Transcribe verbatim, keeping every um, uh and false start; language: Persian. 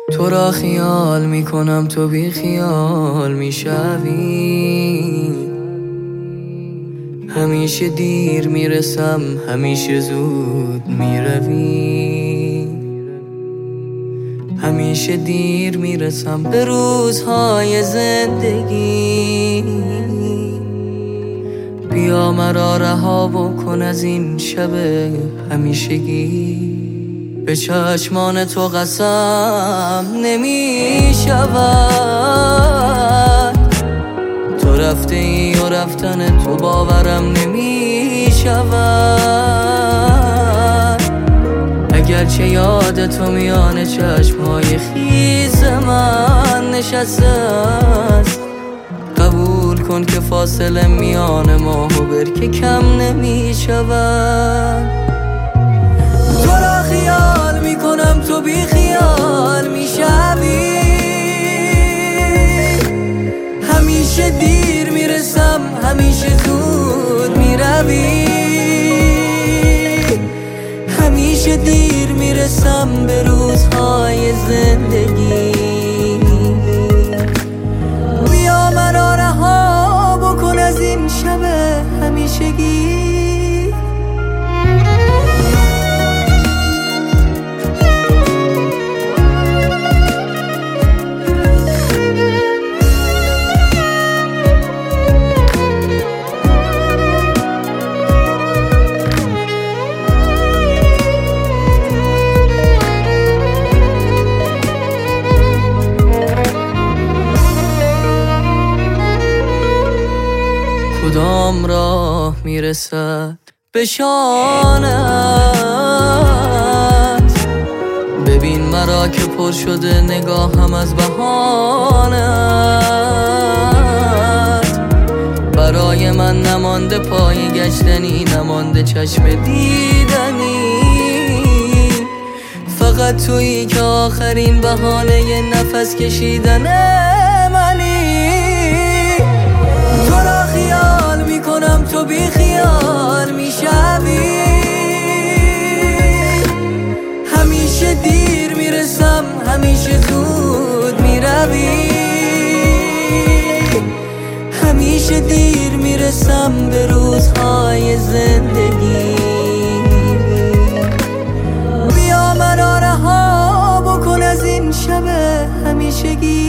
تو را خیال میکنم تو بی خیال میشوی، همیشه دیر میرسم همیشه زود میروی، همیشه دیر میرسم به روزهای زندگی. بیا مرا رها بکن از این شب همیشگی، به چشمان تو قسم نمی شود. تو رفته ای و رفتن تو باورم نمی شود. اگرچه یاد تو میان چشمهای خیز من نشسته است، قبول کن که فاصله میان ما و برکه کم نمی شود. تو را خیال میکنم تو بی خیال میشوی، همیشه دیر میرسم همیشه زود میروی، همیشه دیر میرسم به روزهای زندگی. بیا مرا رها بکن از این شب همیشگی. کدام راه میرسد به شانت، ببین مرا که پر شده نگاهم از بهانت. برای من نمانده پای گشتنی، نمانده چشم دیدنی، فقط تویی که آخرین بهانه نفس کشیدن منی. تو را خیال میکنم تو بی خیال میشوی، همیشه دیر میرسم همیشه زود میروی، همیشه دیر میرسم به روزهای زندگی. بیا مرا رها بکن از این شب همیشگی.